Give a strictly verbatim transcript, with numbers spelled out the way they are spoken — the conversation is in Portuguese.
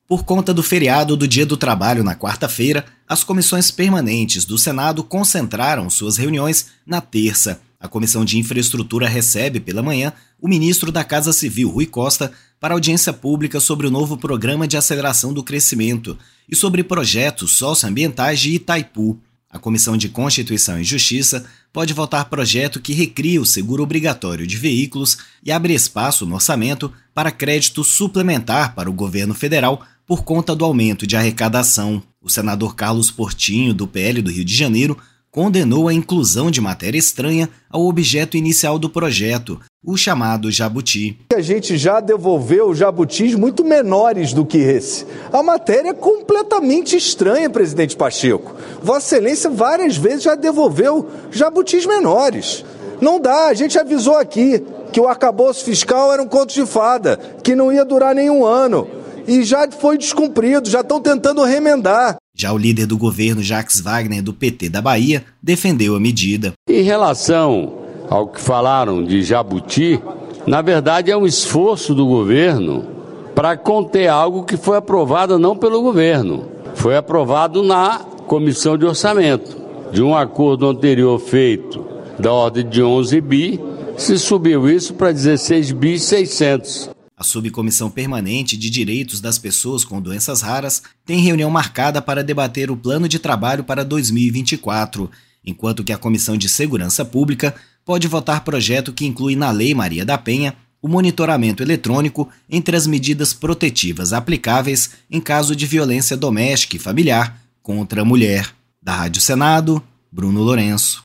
Por conta do feriado do Dia do Trabalho na quarta-feira, as comissões permanentes do Senado concentraram suas reuniões na terça. A Comissão de Infraestrutura recebe pela manhã o ministro da Casa Civil, Rui Costa, para audiência pública sobre o novo Programa de Aceleração do Crescimento e sobre projetos socioambientais de Itaipu. A Comissão de Constituição e Justiça pode votar projeto que recria o seguro obrigatório de veículos e abre espaço no orçamento para crédito suplementar para o governo federal por conta do aumento de arrecadação. O senador Carlos Portinho, do P L do Rio de Janeiro, condenou a inclusão de matéria estranha ao objeto inicial do projeto, o chamado jabuti. A gente já devolveu jabutis muito menores do que esse. A matéria é completamente estranha, presidente Pacheco. Vossa Excelência várias vezes já devolveu jabutis menores. Não dá, a gente avisou aqui que o arcabouço fiscal era um conto de fada, que não ia durar nenhum ano. E já foi descumprido, já estão tentando remendar. Já o líder do governo, Jacques Wagner, do P T da Bahia, defendeu a medida. Em relação ao que falaram de jabuti, na verdade é um esforço do governo para conter algo que foi aprovado não pelo governo. Foi aprovado na Comissão de Orçamento. De um acordo anterior feito da ordem de onze bi, se subiu isso para dezesseis bi e seiscentos. A Subcomissão Permanente de Direitos das Pessoas com Doenças Raras tem reunião marcada para debater o plano de trabalho para dois mil e vinte e quatro, enquanto que a Comissão de Segurança Pública pode votar projeto que inclui na Lei Maria da Penha o monitoramento eletrônico entre as medidas protetivas aplicáveis em caso de violência doméstica e familiar contra a mulher. Da Rádio Senado, Bruno Lourenço.